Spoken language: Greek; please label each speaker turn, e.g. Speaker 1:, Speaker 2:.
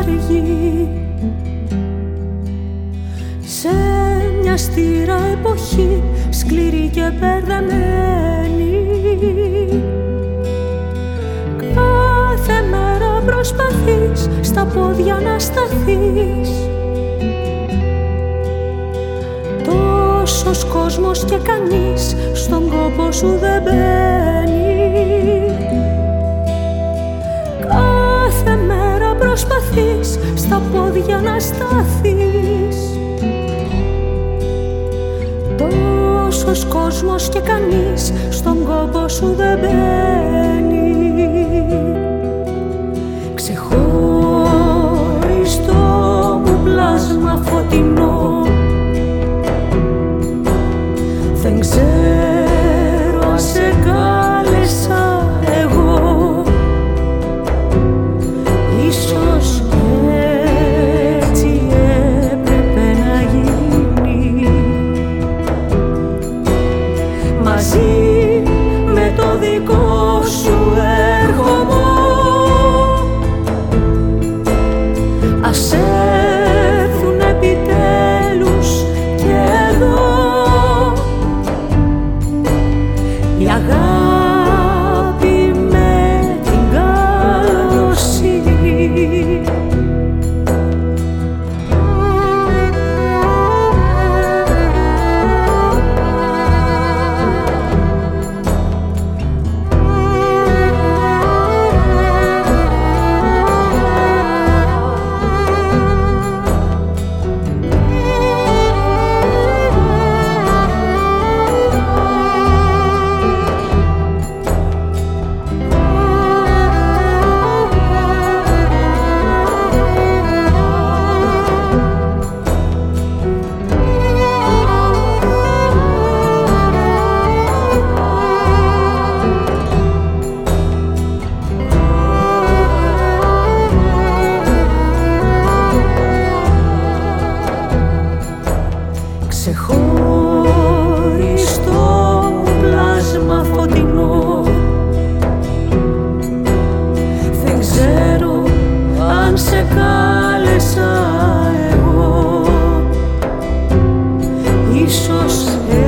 Speaker 1: αργή σε μια στήρα εποχή σκληρή και μπερδεμένη. Κάθε μέρα προσπαθείς στα πόδια να σταθείς. Τόσος κόσμος και κανείς στον κόπο σου δεν μπαίνει. Κάθε μέρα προσπαθείς στα πόδια να σταθείς. Τόσος κόσμος και κανείς στον κόπο σου δεν μπαίνει. Ξεχωριστό μου πλάσμα φωτεινό, δεν ξέρω αν σε κάλεσα εγώ. Ίσως έτσι έπρεπε να γίνει, μαζί με το δικό σου έρχομο. Ας έρθουν επιτέλους και εδώ η αγάπη με την καλοσύνη. Ξεχωριστό μου πλάσμα φωτεινό, δεν ξέρω αν σε κάλεσα εγώ. Ίσως